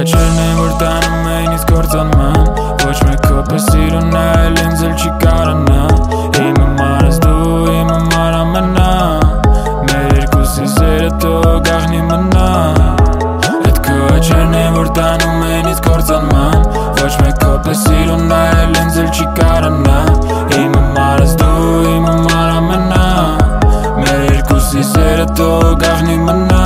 աչերն են որ տանում են ինձ կործանման Ոչ մեկ կոպես սիրուն նայել ինձ էլ չի կարանա Իմ համար ես դու, իմ համար ամենա Մեր երկուսի սերը թող գաղտնի մնա Այդ քո աչերն են որ տանում են ինձ կործանման Ոչ մեկ կոպես սիրուն նայել ինձ էլ չի կարանա Իմ համար ես դու, իմ համար ամենա Մեր երկուսի սերը թող գաղտնի մնա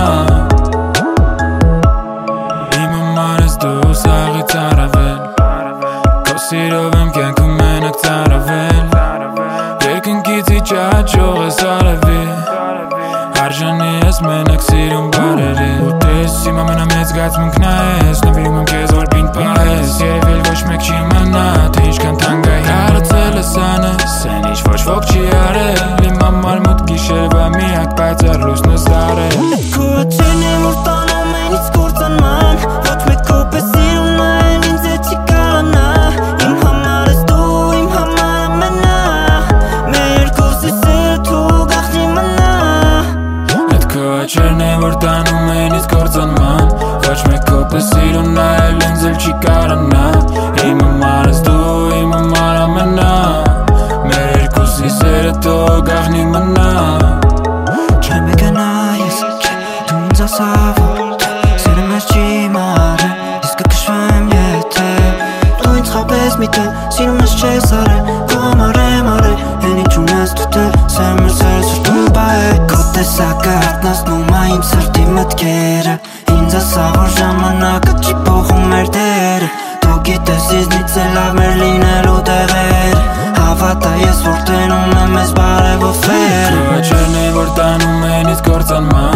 Դու սաղից առավել Քո սիրով եմ կյանքում մենակ ծարավել Երկնքից իջաճող ես արևի Արժանի ես մենակ սիրուն բարերի Ու տես իմ ամենամեծ զգացմունքն ես Նվիրում եմ քեզ որ բինտ պահես Եվ էլ ոչ մեկ չի իմանա Թե ինչքան թանկա հարացել ես անես Սեն ինչ ոչ ոք չի արել Իմ համար մութ գիշերվա միակ պայծառ լույսն ես արել Քո աչերն են որ տանում են ինձ կործանման Ոչ մեկ կոպես սիրուն նայել ինձ էլ չի կարանա Իմ համար ես դու, իմ համար ամենա Մեր երկուսի սերը թող գաղտնի մնա Այդ քո աչերն են որ տանում են ինձ կործանման Ոչ մեկ կոպես սիրուն նայել ինձ էլ չի կարանա Իմ համար ես դու, իմ համար ամենա Մեր երկուսի սերը թող գաղտնի մնա Չեմ եկնա ես դու ինձ ասա որ Սերը մեզ չի մարել Իսկ կքշվեմ եթե Դու ինձ խաբես միտել Սիրում ես չես արել Քո համար եմ արել Հեն ինչ ունես թուտել Սեր մեր սեր սրտում բայել Քո տեսակը հատնացնում ա իմ սրտի մտքերը Ինձ ասա որ ժամանակը չի փոխում մեր դերը Դու գիտես իզնից է լավ մեր լինելու տեղերը Հավատա ես որ տենում եմ ես բարևով վերը Քո աչերն են որ տանում են ինձ կործանման